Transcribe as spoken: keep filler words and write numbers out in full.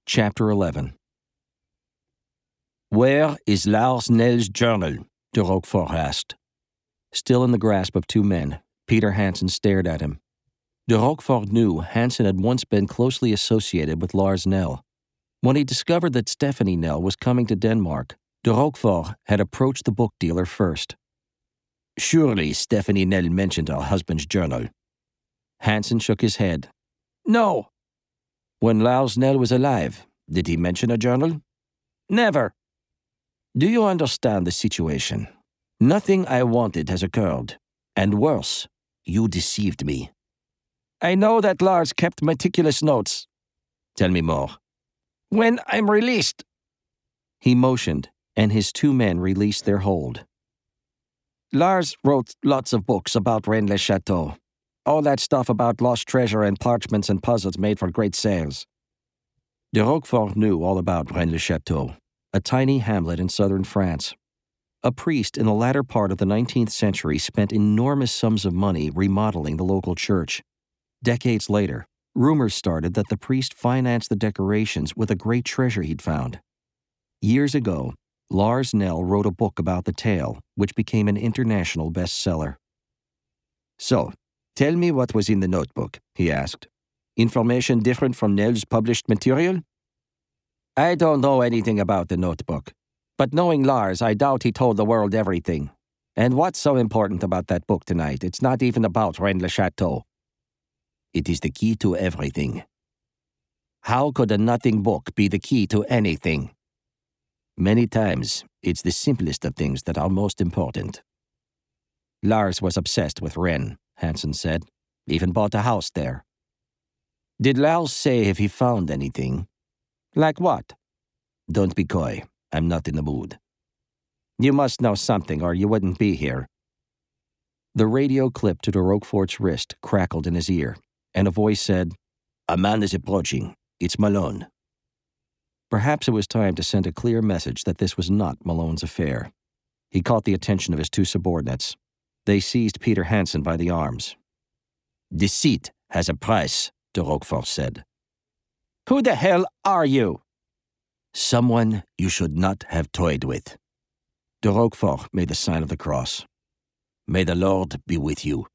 Chapter eleven. "Where is Lars Nell's journal?" de Roquefort asked. Still in the grasp of two men, Peter Hansen stared at him. De Roquefort knew Hansen had once been closely associated with Lars Nell. When he discovered that Stephanie Nell was coming to Denmark, de Roquefort had approached the book dealer first. "Surely Stephanie Nell mentioned her husband's journal." Hansen shook his head. "No." "When Lars Nell was alive, did he mention a journal?" "Never." "Do you understand the situation? Nothing I wanted has occurred. And worse, you deceived me." "I know that Lars kept meticulous notes." "Tell me more." "When I'm released." He motioned, and his two men released their hold. "Lars wrote lots of books about Rennes-le-Château. All that stuff about lost treasure and parchments and puzzles made for great sales." De Roquefort knew all about Rennes-le-Château, a tiny hamlet in southern France. A priest in the latter part of the nineteenth century spent enormous sums of money remodeling the local church. Decades later, rumors started that the priest financed the decorations with a great treasure he'd found. Years ago, Lars Nell wrote a book about the tale, which became an international bestseller. "So, tell me what was in the notebook," he asked. "Information different from Nell's published material?" "I don't know anything about the notebook. But knowing Lars, I doubt he told the world everything. And what's so important about that book tonight? It's not even about Rennes-le-Château." "It is the key to everything." "How could a nothing book be the key to anything?" "Many times, it's the simplest of things that are most important." "Lars was obsessed with Rennes," Hansen said. "Even bought a house there." "Did Lars say if he found anything?" "Like what?" "Don't be coy. I'm not in the mood." "You must know something or you wouldn't be here." The radio clip to de Roquefort's wrist crackled in his ear, and a voice said, "A man is approaching. It's Malone." Perhaps it was time to send a clear message that this was not Malone's affair. He caught the attention of his two subordinates. They seized Peter Hansen by the arms. "Deceit has a price," de Roquefort said. "Who the hell are you?" "Someone you should not have toyed with." De Roquefort made the sign of the cross. "May the Lord be with you."